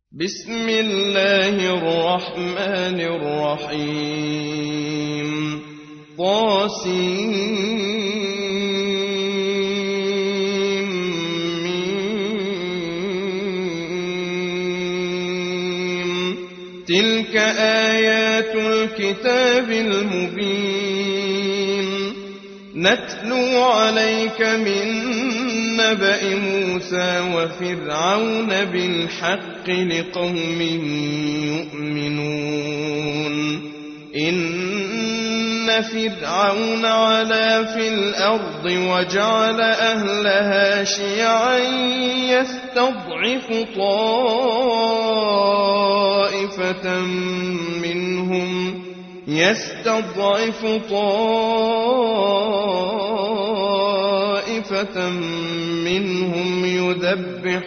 بسم الله الرحمن الرحيم تلك آيات الكتاب المبين نتلو عليك من نبأ موسى وفرعون بالحق لقوم يؤمنون إن فرعون علا في الأرض وجعل أهلها شيعا يستضعف طائفة منهم يذبح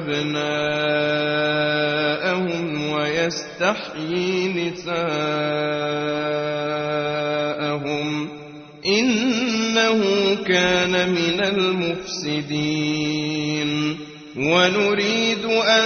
أبناءهم ويستحيي نساءهم إنه كان من المفسدين ونريد أن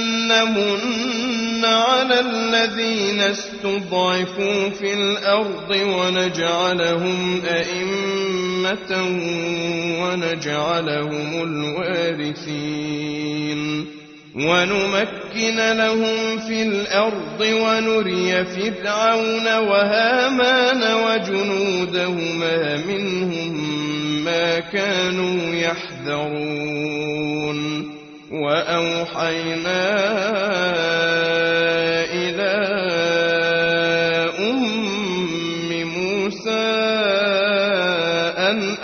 نمن على الذين استضعفوا في الأرض ونجعلهم أئمة ونجعلهم الوارثين ونمكن لهم في الأرض ونري فرعون وهامان وجنودهما منهم ما كانوا يحذرون وأوحينا إلى أم موسى أن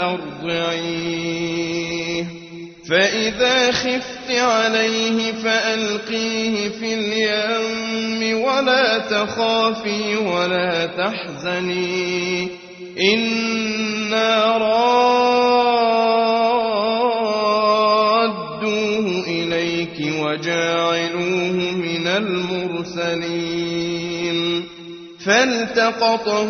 أرضعيه فإذا خفت عليه فألقيه في اليم ولا تخافي ولا تحزني إنا رادوه إليك وجاعلوه من المرسلين فالتقطه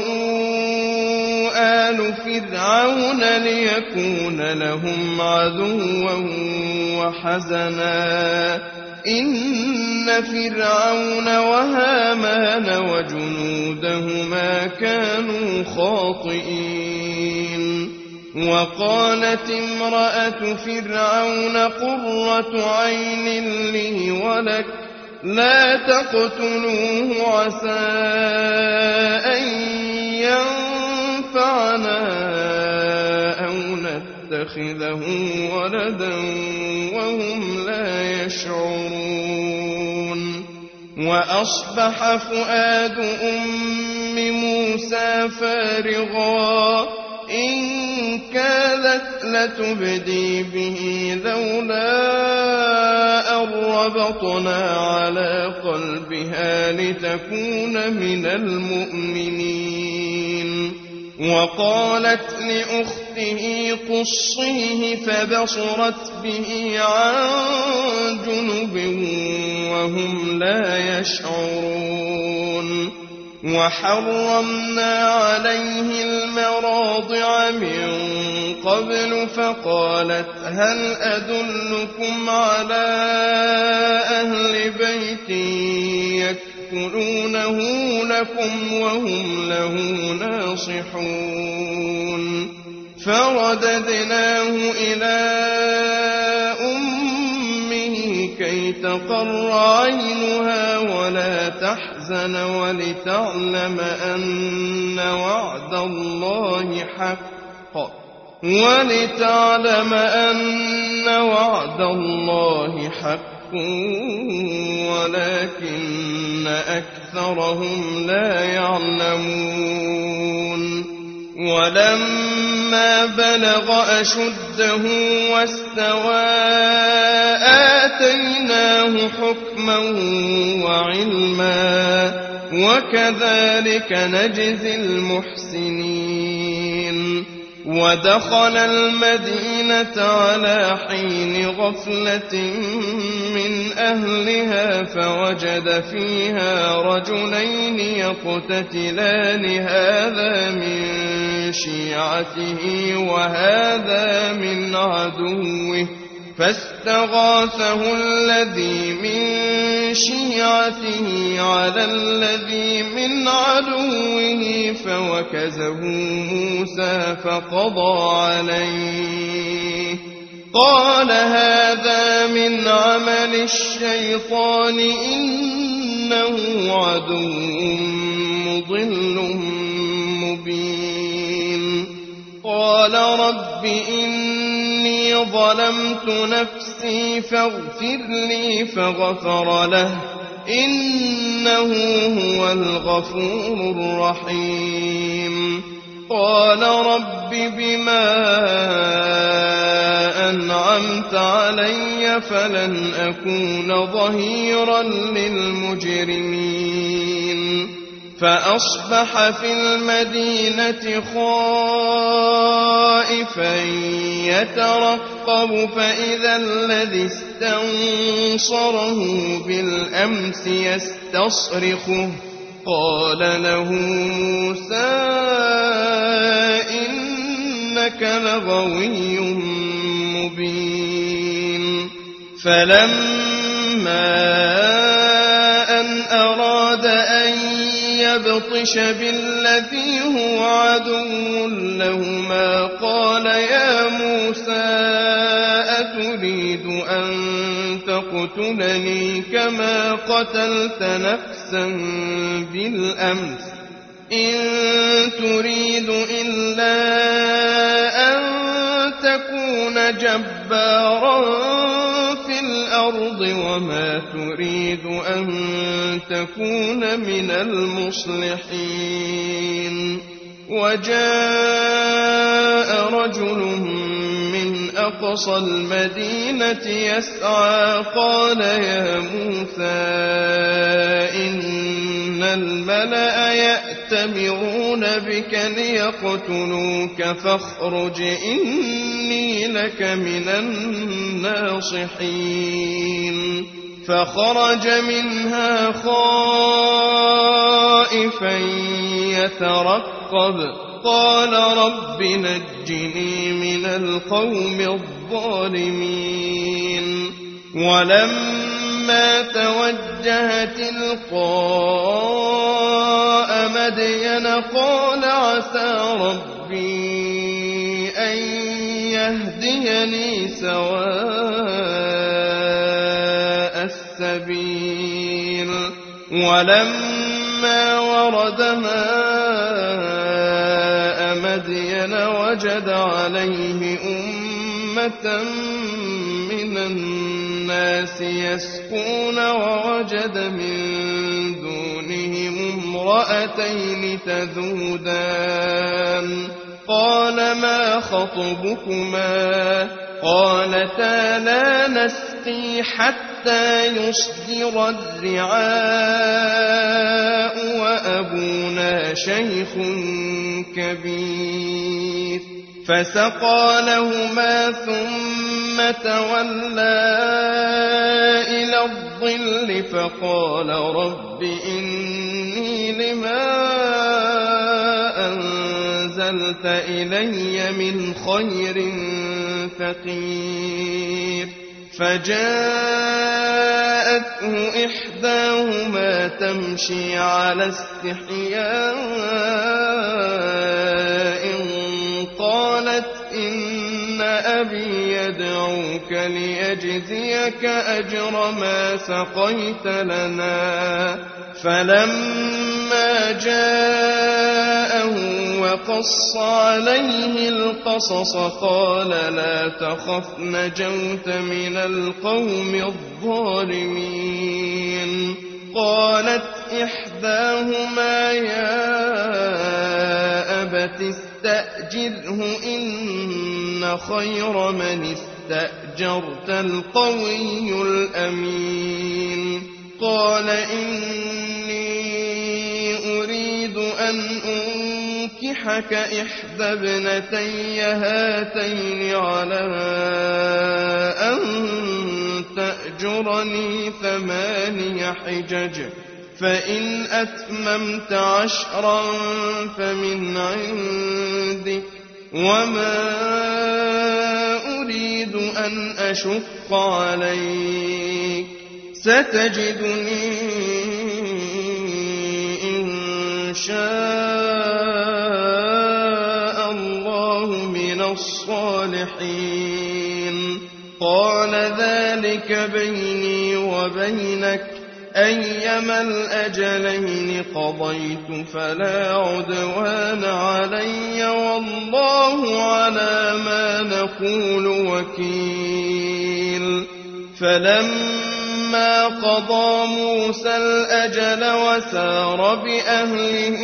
آل فرعون ليكون لهم عدوا وحزنا إن فرعون وهامان وجنودهما كانوا خاطئين وقالت امرأة فرعون قرة عين لي ولك لا تقتلوه عسى أن ينفعنا أو نتخذه ولدا وهم لا يشعرون وأصبح فؤاد أم موسى فارغا إن كادت لتبدي به لولا أن ربطنا على قلبها لتكون من المؤمنين وقالت لأخته قصيه فبصرت به عن جنب وهم لا يشعرون وحرمنا عليه المراضع من قبل فقالت هل أدلكم على أهل بيت يكفلونه لكم وهم له ناصحون فرددناه إلى أمه كي تقر عينها ولا تحزن ولتعلم أن وعد الله حق ولكن أكثرهم لا يعلمون ولما بلغ أشده واستوى آتيناه حكما وعلما وكذلك نجزي المحسنين ودخل المدينة على حين غفلة من أهلها فوجد فيها رجلين يقتتلان هذا من شيعته وهذا من عدوه فاستغاثه الذي من شيعته شيعته على الذي من عدوه فوكزه موسى فقضى عليه قال هذا من عمل الشيطان إنه عدو مضل مبين قال رب إني ظلمت نفسي فاغفر لي فغفر له إنه هو الغفور الرحيم قال رب بما أنعمت علي فلن أكون ظهيرا للمجرمين فأصبح في المدينة خائفا يترقب فإذا الذي استنصره بالأمس يستصرخه قال له موسى إنك لغوي مبين فلما أن أراد أن يبطش بالذي هو عدو لهما قال يا موسى أتريد أن تقتلني كما قتلت نفسا بالأمس إن تريد إلا أن تكون جبارا في الأرض وما تريد أن تكون من المصلحين وجاء رجل من أقصى المدينة يسعى قال يا موسى إن الملأ يأتمرون بك ليقتلوك فاخرج إني لك من الناصحين فخرج منها خائفا يترقب قال رب نجني من القوم الظالمين ولما توجه تلقاء مدين قال عسى ربي أن يهديني سواء السبيل ولما ورد ماء مدين وجد عليه أمة من الناس يسقون ووجد من دونهم امرأتين تذودان قال ما خطبكما قالتا لا نسقي حتى يصدر الرعاء وأبونا شيخ كبير فسقى لهما ثم تولى إلى الظل فقال رب إني لما أنزلت إلي من خير فقير فجاءته إحداهما تمشي على استحياء قالت إن أبي يدعوك ليجزيك أجر ما سقيت لنا فلما جاءه وقص عليه القصص قال لا تخف نجوت من القوم الظالمين قالت إحداهما يا أبت استأجره إن خير من استأجرت القوي الأمين قال إني أريد أن أنكحك إحدى ابنتي هاتين على أن تأجرني 8 حجج فإن أتممت 10 فمن عندك وما أريد أن أشق عليك ستجدني إن شاء الله من الصالحين. قال ذلك بيني وبينك أيما الأجلين قضيت فلا عدوان علي والله على ما نقول وكيل. فلما قضى موسى الأجل وسار بأهله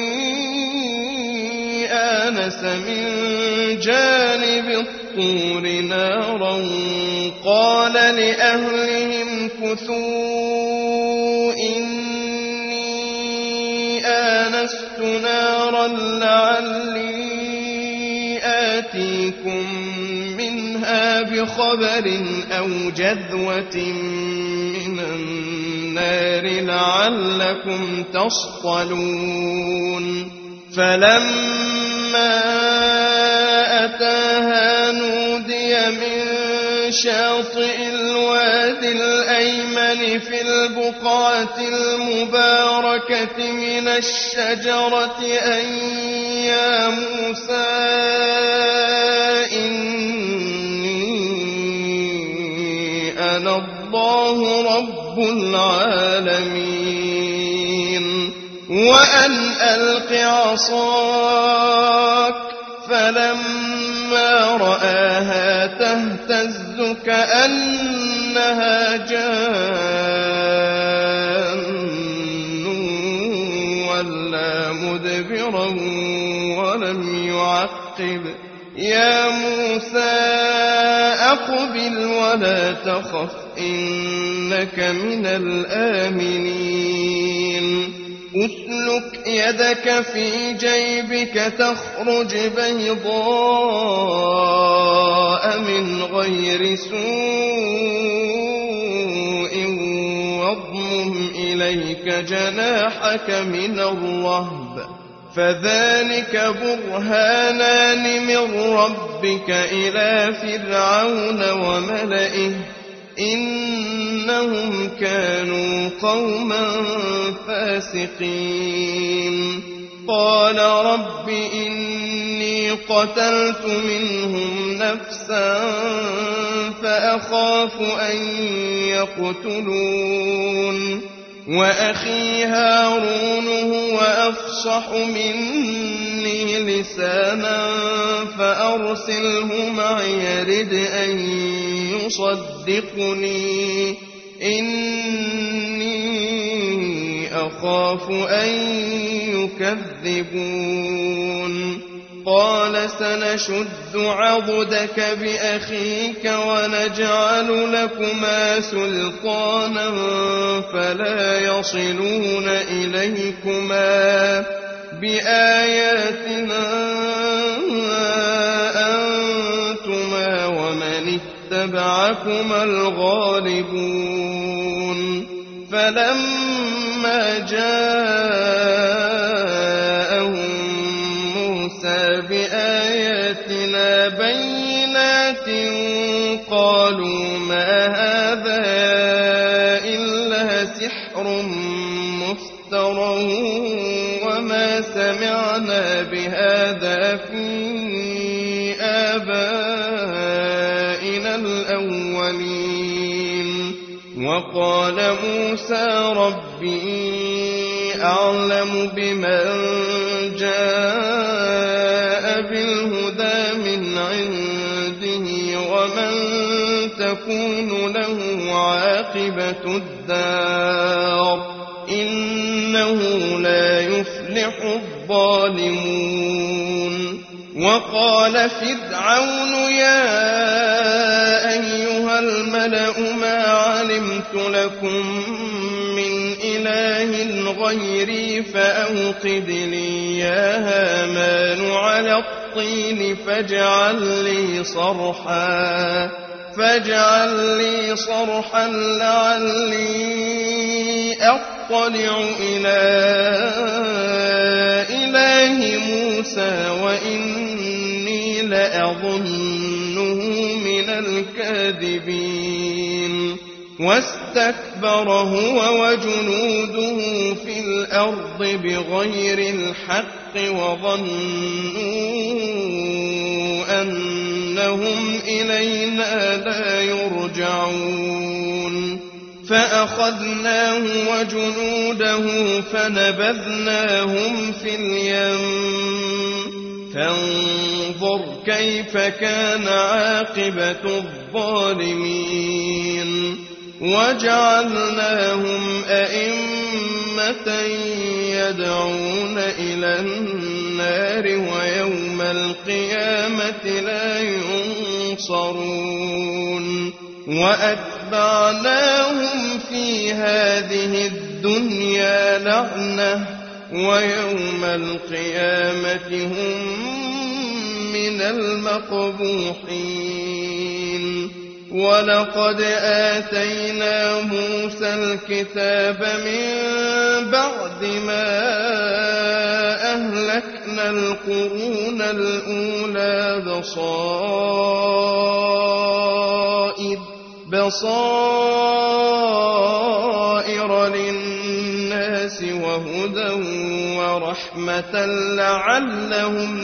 آنس من جانب الطور نارا قال لأهلهم كثوا إني آنست نارا لعلي آتيكم منها بخبر أو جذوة من النار لعلكم تصطلون. فلما أتاها نودي من شاطئ الوادي الأيمن في البقعة المباركة من الشجرة أن يا موسى إني أنا الله رب العالمين وأن ألق عصاك. فلما رآها تهتز كأنها جان ولا مدبرا ولم يعقب. يا موسى أقبل ولا تخف إنك من الآمنين. أسلك يدك في جيبك تخرج بيضاء من غير سوء واضمم إليك جناحك من الرهب فذلك برهانان من ربك إلى فرعون وملئه إنهم كانوا قوما فاسقين. قال رب إني قتلت منهم نفسا فأخاف أن يقتلون وأخي هارون هو أفصح مني لسانا فأرسله معي يرد أن يصدقني إني أخاف أن يكذبون. قال سنشد عضدك بأخيك ونجعل لكما سلطانا فلا يصلون إليكما بآياتنا أنتما ومن اتبعكما الغالبون. فلما جاءهم موسى بآياتنا بينات قالوا ما هذا إلا سحر مفترى وما سمعنا بهذا في آبائنا الأولين. وقال موسى ربي أعلم بمن جاء بالهدى من عنده ومن تكون له عاقبة الدار إنه لا يفلح الظالمون. وقال فرعون يا أيها الملأ ما علمت لكم من إله غيري فأوقد لي يا هامان على الطين فاجعل لي صرحا لعلي أطلع إلى إله موسى وإني لأظنه من الكاذبين. واستكبر واستكبر هو وجنوده في الأرض بغير الحق وظنوا أنهم إلينا لا يرجعون فأخذناه وجنوده فنبذناهم في اليم فانظر كيف كان عاقبة الظالمين وجعلناهم أئمة يدعون إلى النار ويوم القيامة لا ينصرون وأتبعناهم في هذه الدنيا لعنة ويوم القيامة هم من المقبوحين ولقد آتينا موسى الكتاب من بعد ما أهلكنا القرون الأولى بصائر للناس وهدى ورحمة لعلهم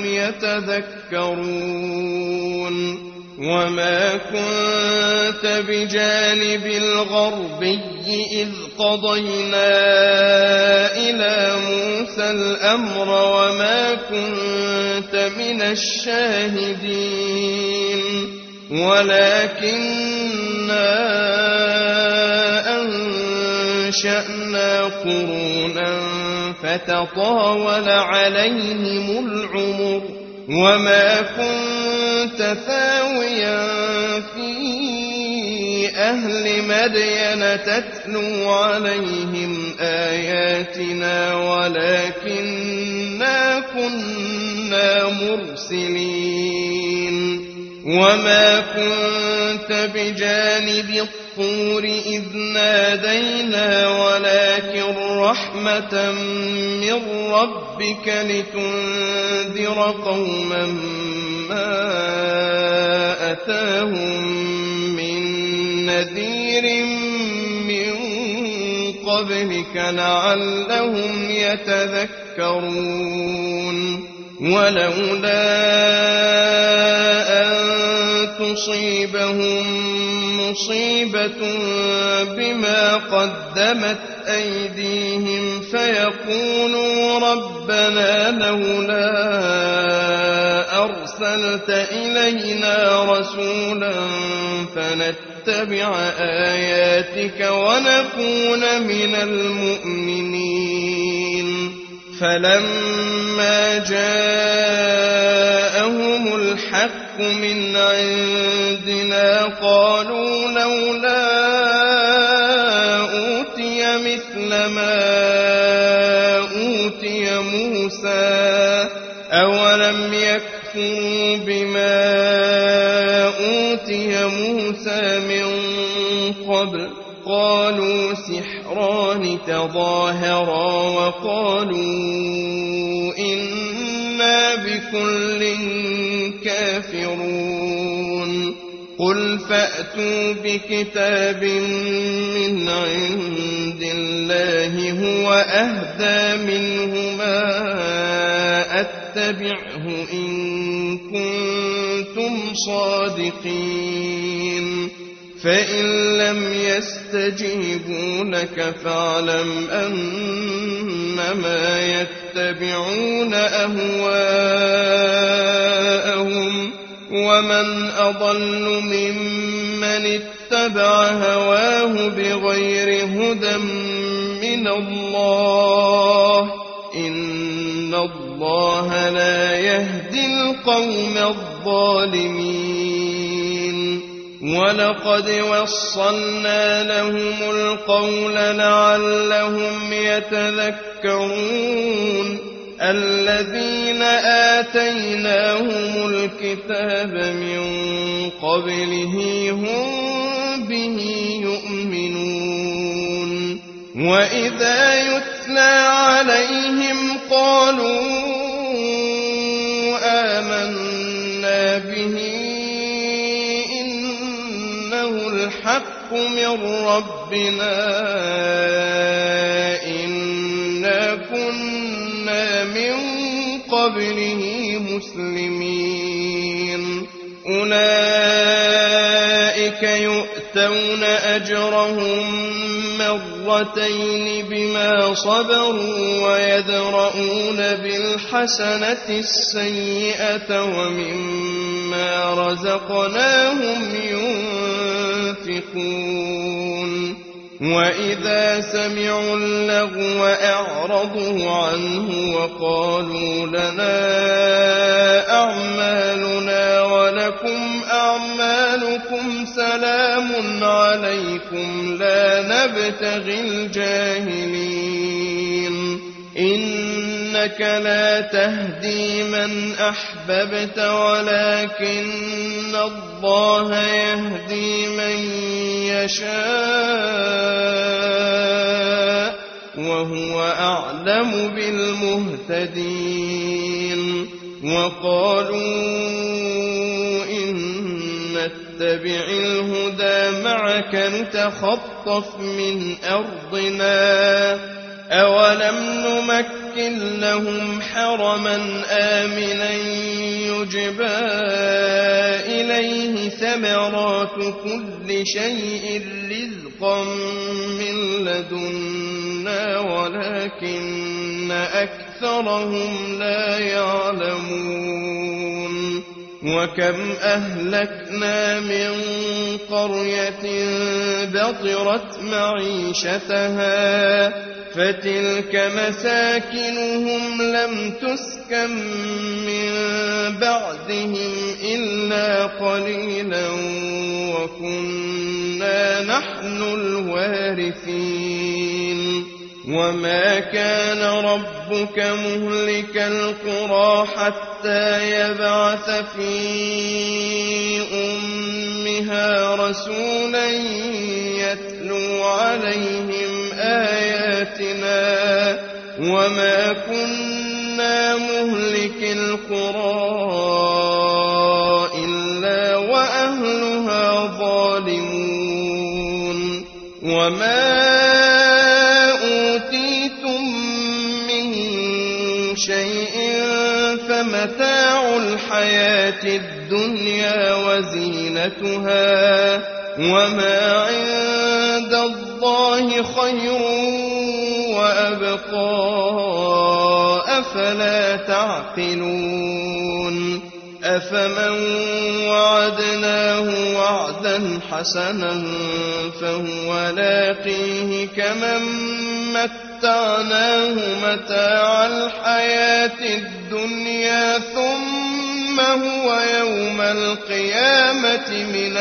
يتذكرون وما كنت بجانب الغربي إذ قضينا إلى موسى الأمر وما كنت من الشاهدين ولكننا أنشأنا قرونا فتطاول عليهم العمر وما كنت ثاويا في أهل مدين تتلو عليهم آياتنا ولكننا كنا مرسلين وما كنت بجانب الطور إذ نادينا ولكن رحمة من ربك لتنذر قوما ما أتاهم من نذير من قبلك لعلهم يتذكرون ولولا أن تصيبهم مصيبة بما قدمت أيديهم فيقولوا ربنا لولا أرسلت إلينا رسولا فنتبع آياتك ونكون من المؤمنين فلما جاءهم الحق من عندنا قالوا لولا أوتي مثل ما أوتي موسى أولم يكفروا بما أوتي موسى من قبل قالوا سحران تظاهرا وقالوا إنا بكل كافرون قل فأتوا بكتاب من عند الله هو أهدى منهما أتبعه إن كنتم صادقين فإن لم يستجيبوا لك فاعلم أنما يتبعون أهواءهم ومن أضل ممن اتبع هواه بغير هدى من الله إن الله لا يهدي القوم الظالمين ولقد وصلنا لهم القول لعلهم يتذكرون الذين آتيناهم الكتاب من قبله هم به يؤمنون وإذا يتلى عليهم قالوا آمنا به الحق من ربنا ربنا إنا كنا من قبله مسلمين أولئك يؤتون أجرهم مرتين بما صبروا ويدرؤون بالحسنة السيئة ومما رزقناهم ينفقون وإذا سمعوا اللغو أعرضوا عنه وقالوا لنا أعمالنا ولكم أعمالكم سلام عليكم لا نبتغي الجاهلين إنك لا تهدي من أحببت ولكن الله يهدي من يشاء وهو أعلم بالمهتدين وقالوا إن نتبع الهدى معك نتخطف من أرضنا أولم نمكن لهم حرما آمنا يجبى إليه ثمرات كل شيء رزقا من لدنا ولكن أكثرهم لا يعلمون وكم أهلكنا من قرية بطرت معيشتها فتلك مساكنهم لم تسكن من بعدهم إلا قليلا وكنا نحن الوارثين وما كان ربك مهلك القرى حتى يبعث في أمها رسولا يتلو عليهم آياتنا وما كنا مهلك القرى إلا وأهلها ظالمون وما أوتيتم من شيء فمتاع الحياة الدنيا وزينتها وما عند الله خير وأبقى أفلا تعقلون أفمن وعدناه وعدا حسنا فهو لاقيه كمن متعناه متاع الحياة الدنيا ثم هو يوم القيامة من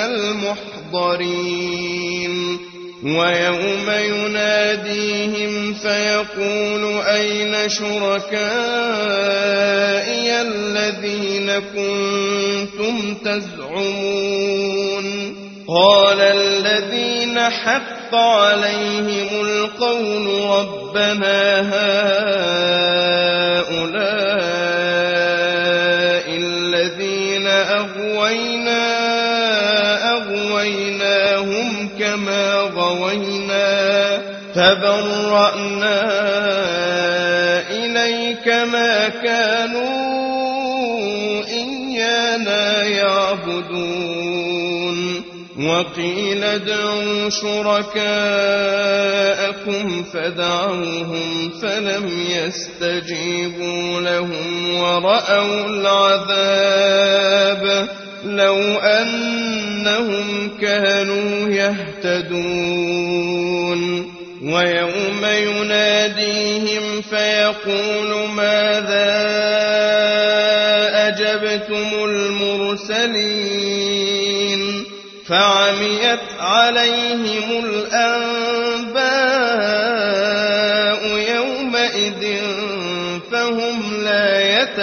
المحضرين ويوم يناديهم فيقول أين شركائي الذين كنتم تزعمون قال الذين حق عليهم القول ربنا هؤلاء الذين أغويناهم كما غوينا تبرأنا إليك ما كانوا إيانا يعبدون وقيل ادعوا شركاءكم فدعوهم فلم يستجيبوا لهم ورأوا العذاب لو أنهم كانوا يهتدون ويوم يناديهم فيقول ماذا أجبتم المرسلين فعميت عليهم الأنباء يومئذ فهم لا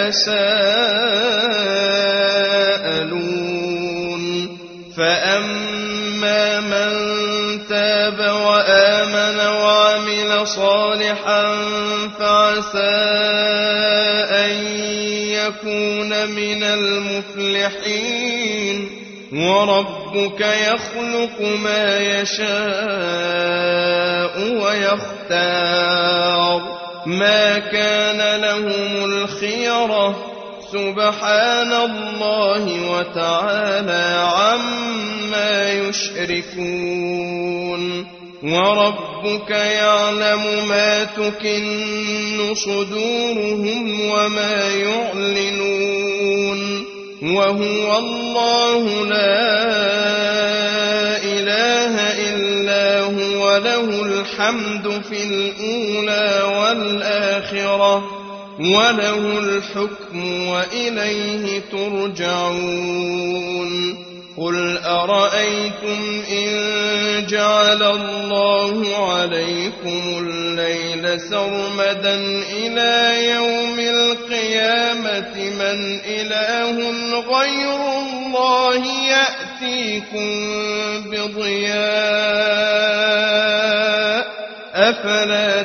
يتساءلون فأما من تاب وآمن وعمل صالحا فعسى أن يكون من المفلحين وربك يخلق ما يشاء ويختار ما كان لهم الخيرة سبحان الله وتعالى عما يشركون وربك يعلم ما تكن صدورهم وما يعلنون وهو الله لا إله إلا هو له الحمد في الأولى والآخرة وله الحكم وإليه ترجعون قل أرأيتم إن جعل الله عليكم الليل سرمدا إلى يوم القيامة من إله غير الله يأتيكم بضياء أفلا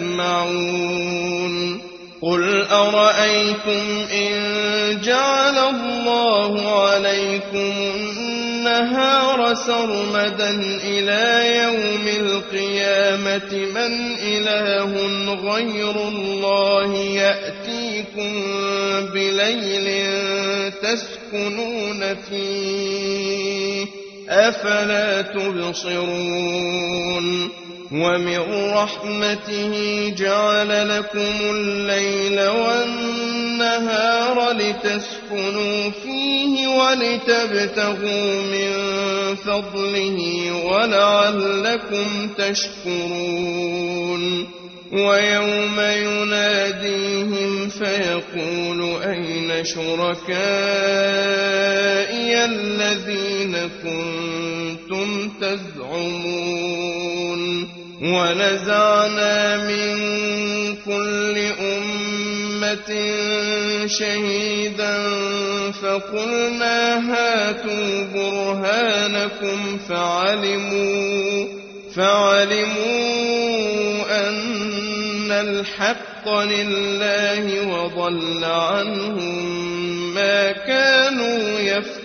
تسمعون قل أرأيتم إن جعل الله عليكم النهار سرمدا إلى يوم القيامة من إله غير الله يأتيكم بليل تسكنون فيه أفلا تبصرون ومن رحمته جعل لكم الليل والنهار لتسكنوا فيه ولتبتغوا من فضله ولعلكم تشكرون ويوم يناديهم فيقول أين شركائي الذين كنتم تزعمون ونزعنا من كل أمة شهيدا فقلنا هاتوا برهانكم فعلموا أن الحق لله وضل عنهم ما كانوا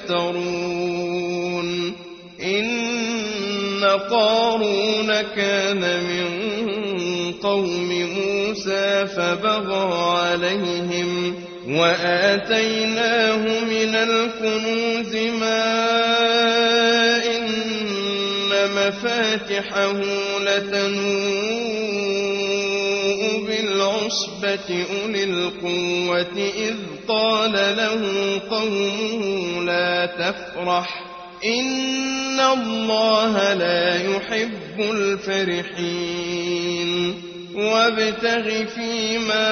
يفترون إن قارون كان من قوم موسى فبغى عليهم وآتيناه من الكنوز ما إن مفاتحه لتنوء بالعصبة أولي القوة إذ قال له قومه لا تفرح إن الله لا يحب الفرحين وابتغ فيما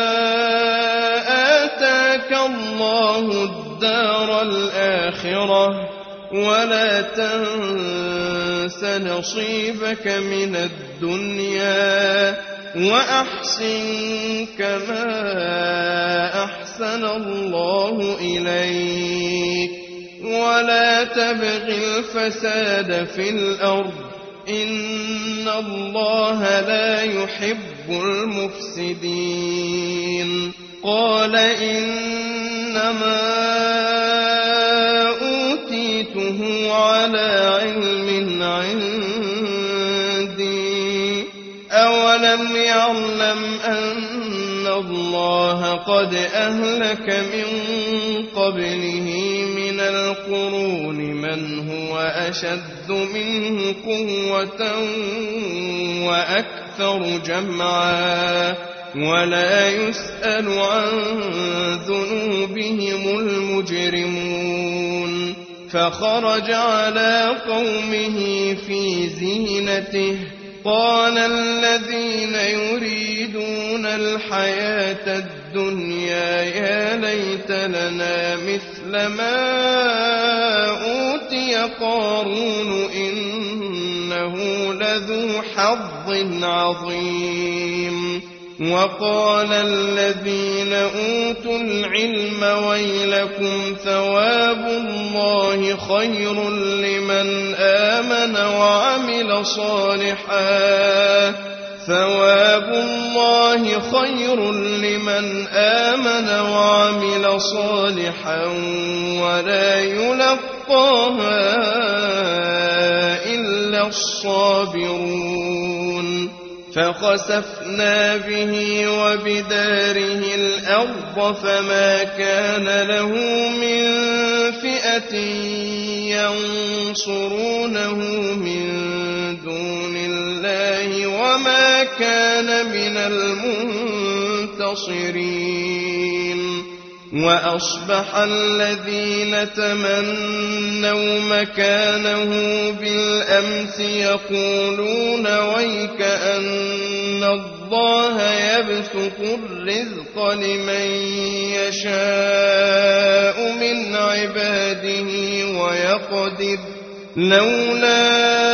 آتاك الله الدار الآخرة ولا تنس نصيبك من الدنيا وأحسن كما أحسن الله إليك ولا تبغ الفساد في الأرض إن الله لا يحب المفسدين قال إنما أوتيته على علم عندي أولم يعلم أن الله قد أهلك من قبله من القرون من هو أشد منه قوة وأكثر جمعا ولا يسأل عن ذنوبهم المجرمون فخرج على قومه في زينته قال الذين يريدون الحياة الدنيا يا ليت لنا مثل ما أوتي قارون إنه لذو حظ عظيم وقال الذين أوتوا العلم ويلكم ثواب الله خير لمن آمن وعمل صالحا ثواب الله خير لمن آمن وعمل صالحا ولا يلقى يلقاها إلا الصابرون فخسفنا به وبداره الأرض فما كان له من فئة ينصرونه من دون الله وما كان من المنتصرين وأصبح الذين تمنوا مكانه بالأمس يقولون ويك أن الله يبسط الرزق لمن يشاء من عباده ويقدر لولا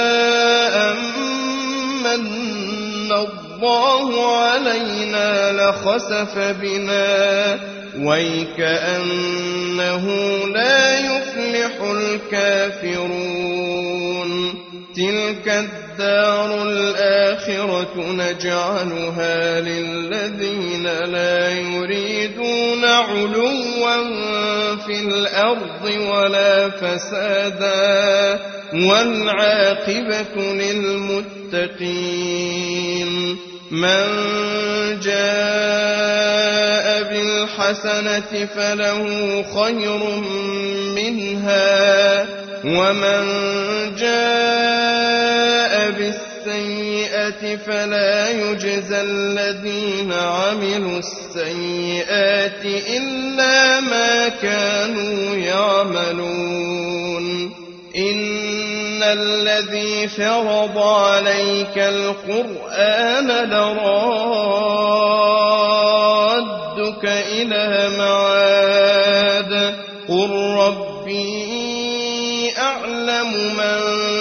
أمن الله علينا لخسف بنا ويكأنه لا يفلح الكافرون تلك الدار الآخرة نجعلها للذين لا يريدون علوا في الأرض ولا فسادا والعاقبة للمتقين من جاء بالحسنة فله خير منها ومن جاء بالسيئة فلا يجزى الذين عملوا السيئات إلا ما كانوا يعملون إن الذي فرض عليك القرآن لرادك إلى معاد قل ربي أعلم من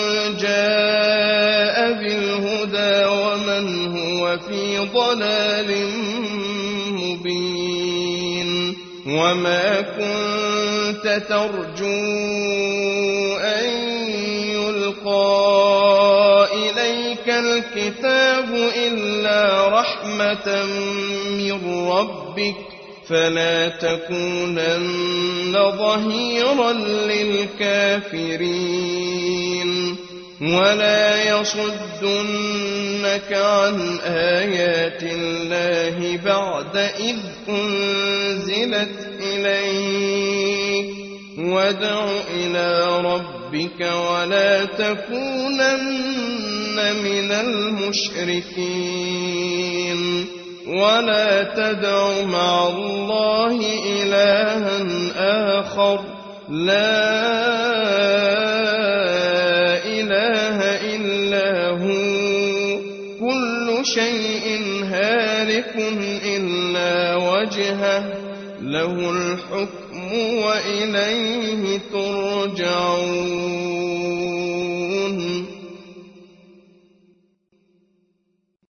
جاء بالهدى ومن هو في ضلال مبين وما كنت ترجو أن يلقى إليك الكتاب إلا رحمة من ربك فلا تكونن ظهيرا للكافرين ولا يصدنك عن آيات الله بعد إذ أنزلت إليك وادع إلى ربك ولا تكونن من المشركين ولا تدع مع الله إلها آخر لا إله إلا هو كل شيء هالك إلا وجهه له الحكم وإليه ترجعون